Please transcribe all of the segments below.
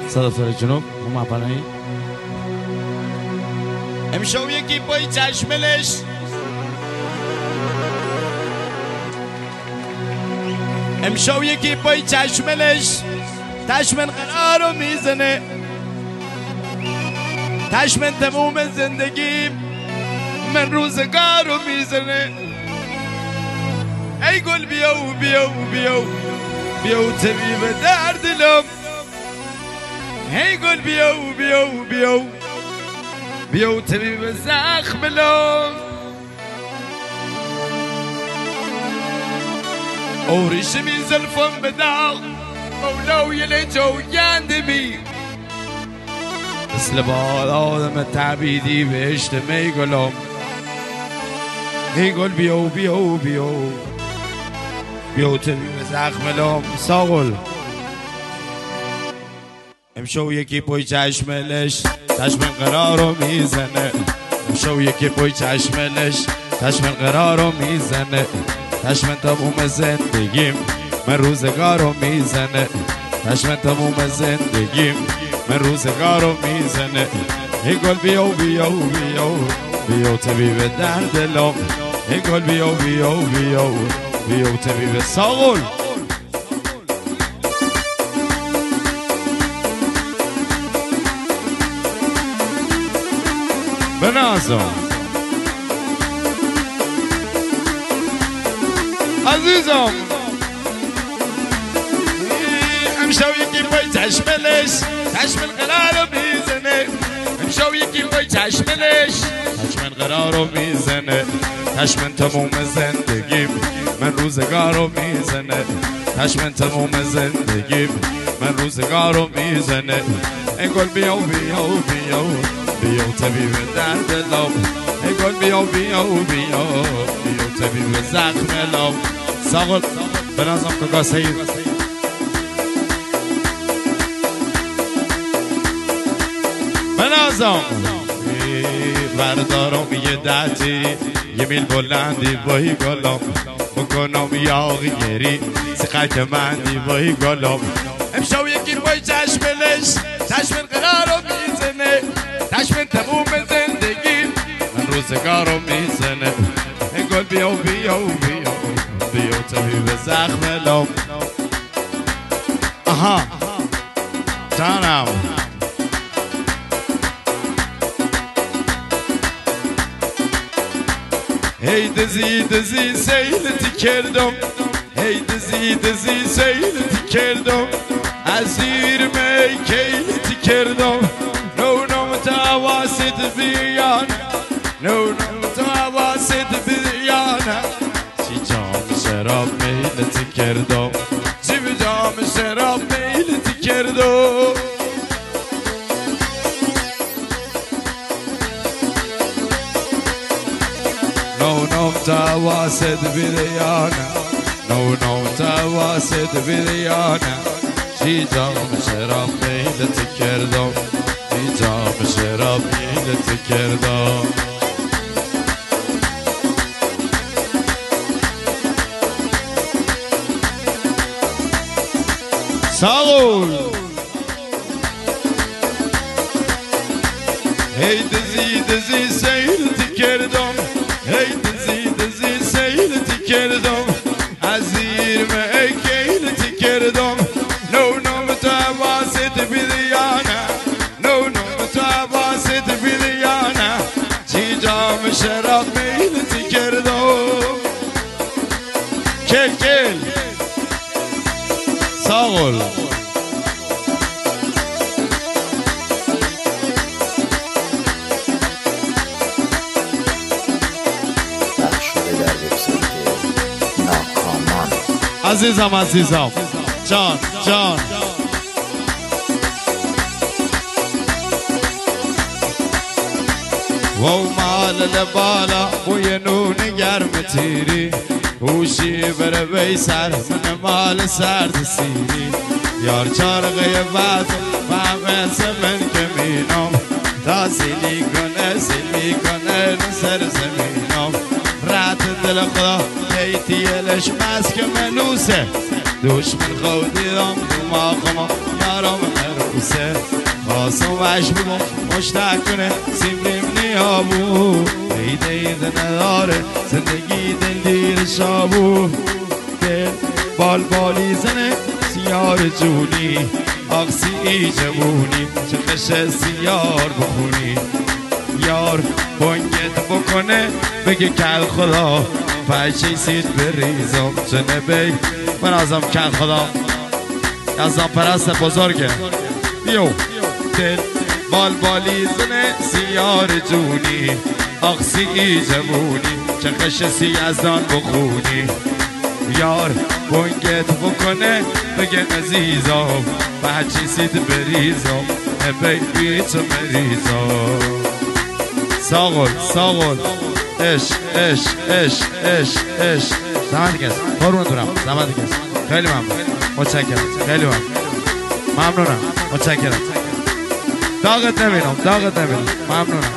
صدفتر جنوب هم پناهی امشو یکی پای چشملش امشو یکی پای چشملش تشمن قرارو میزنه تشمن تموم زندگی من روزگارو میزنه ای گل بیاو بیاو بیاو بیاو طبیب درد دلم ای گل بیاو بیاو بیاو بیاو طبیب زخم لم اوریش می زلفم بداغ مولای لجو گندمی مثل باد آدم تعبیدی بهشت می گلم ای گل بیاو بیاو بیاو بیاو طبیب زخم لم ساغل امشو یکی پای چشملش تشمن قرارو میزنه امشو یکی پای چشملش تشمن قرارو میزنه تشمن تموم زندگیم من روزگارو میزنه تشمن تموم زندگیم من روزگارو میزنه ای گل بیاو بیاو بیاو بیاو طبیب درد دلم ای گل بیاو بیاو بیاو بیاو طبیب ساغل بنازم عزیزم امشو یکی پای چشملش تشمن قرارو میزنه امشو یکی پای چشملش تشمن قرارو میزنه تشمن تموم زندگیم من روزگارو میزنه تشمن تموم زندگیم من روزگارو میزنه ای گل بیاو بیاو بیاو بیاو طبیب درد دلم ای گل بیاو بیاو بیاو بیاو طبیب زخم لم ساغل بنازم کاکا سید بنازم بردارم یه دتی یه میل بلندی بایی گلم بکنم یاغی گری سقک مندی بایی گلم امشو یکی بای چشملش چشمن قرارو میزنه تشمن تموم زندگی من روزگارو میزنه ای گل بیاو بیاو بیاو بیاو طبیب زخم لم آها جانم هی دزی دزی سیلتی کردم هی دزی دزی سیلتی کردم از زیر می کیلتی کردم نو متواسط بیان نو متواسط بیان چی جام شراب میلتی کردم چی جام شراب میلتی کردم نو متواسط بیان نو متواسط بیان چی جام شراب میلتی کردم چی جام شراب میلتی کردم ساغل هی دزی دزی سیلتی کردم هی دزی دزی سیلتی کردم از زیر می کیلتی کردم نو متواسط بیانه نو متواسط بیانه چی جام شراب میلتی کردم کل کل ساغل عزیزم عزیزم جان جان و مال لبالا بوی نون گرم تیری هوشی بره بی سر من مال سرد سیری یار چارقه بعد فهم زمین که مینم تا سیلی کنه سر زمینم رات دل خدا هی تیلش مسک ملوسه دشمن خودیدم دو ماخما یارم مروسه خواستم وش بگم مشتق کنه سیمریم نیابو ایده نداره زندگی دلگیر شابو دل بالبالی زنه سیار جونی آقسی ای جوونی چه خش سیار بخونی یار بانگت بکنه بگه کل خدا پچه سید بریزم چنه بی من ازم کل خدا ازم پرست بزرگه بیو دل بالبالی زنه سیار جونی آقسی ای جوونی چه خش سیازدان بخونی یار بانگت بکنه بگه عزیزم بچه سید بریزم بیبی تو مریزم ساغل ساغل اش اش اش اش اش زمان دیگه است قربون دارم زمان دیگه است خیلی ممنون متشکرم خیلی ممنونم متشکرم داغت نبینم ممنونم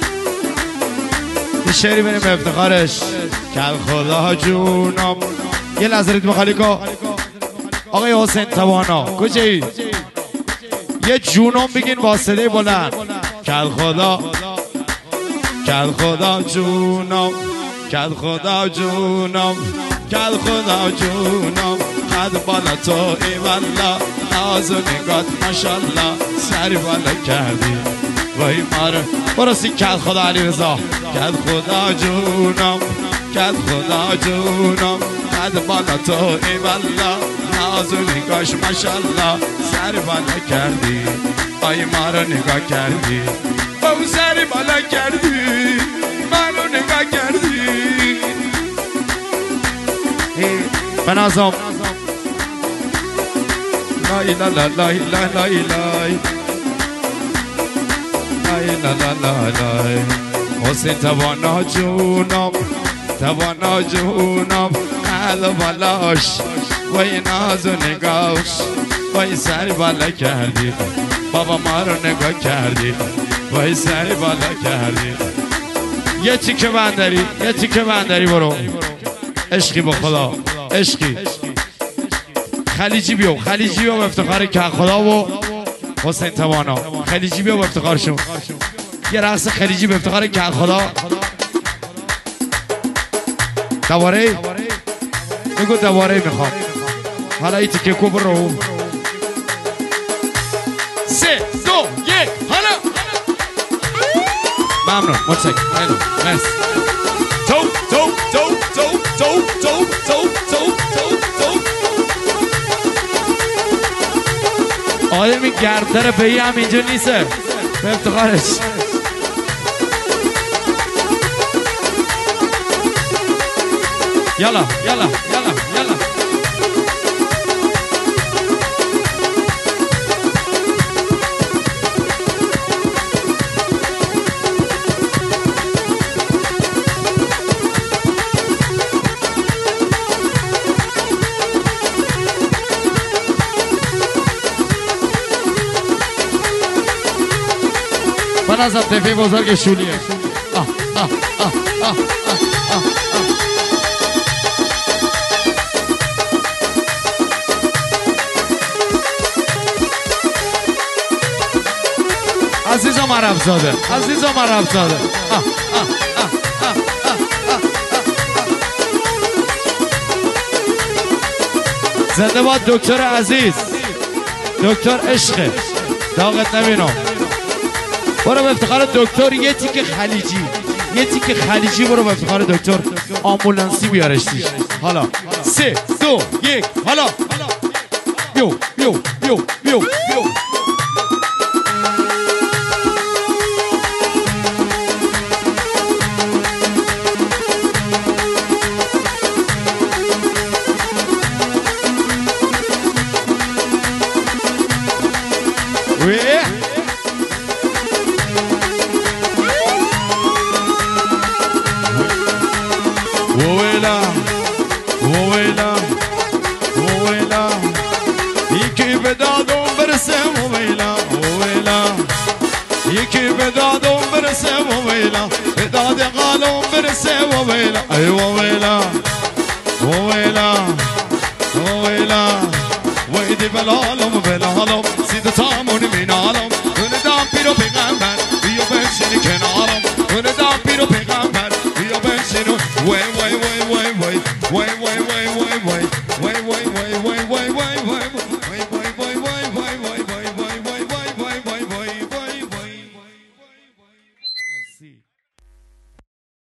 این شعری بریم به افتخارش کل خدا جونم یه لحظه ریتم خالی کن آقای حسین توانا کجایی یه جونم بگین با صدای بلند کل خدا کل خدا جونم کل خدا جونم کل خدا جونم قد بالا تو ای والا ناز و نگات ماشالله سری بالا کردی وای ماره برسی کل خدا علی رضا کل خدا جونم کل خدا جونم قد بالا تو ای والا ناز و نگاش ماشالله سری بالا کردی وای ماره نگاه کردی او سری بالا کردی منو نگاه کردی بنازم لای لا لا لای لا لای لای لای لا لا لا لای حسین توانا جونم توانا جونم قلب بالاش وای ناز و نگاش وای سری بالا کردی بابا ما رو نگاه کردی وای سری بالا کردی یه تیکه بندری برو عشقی با خدا عشقی خلیجی بیو به افتخار که خدا و حسین توانا خلیجی بیو به افتخارشون یه رقص خلیجی به افتخار که خدا دواره میگو دواره میخوام حالا این تیکه کو برو 3 2 1 حالا ممنون متشکرم مرسی آدم این گردر بهی هم اینجا نیسته به افتخارش یالا من از تفی بزرگ شولیه عزیزم عرب زاده زنده باد دکتر عزیز دکتر عشقه داغت نبینم برو به افتخار دکتر یه تیک خلیجی برو به افتخار دکتر آمبولانسی بیارشتی حالا 3 2 1 حالا بیو یکی به دادم برسه و ویلا به داد قالم برسه و ویلا ای و فینالم اندام پیرو پیغمبر بیا بنشینی کنارم اندام پیرو پیغمبر بیا بنشینی وای وای وای وای وای وای وای وای وای وای وای وای وای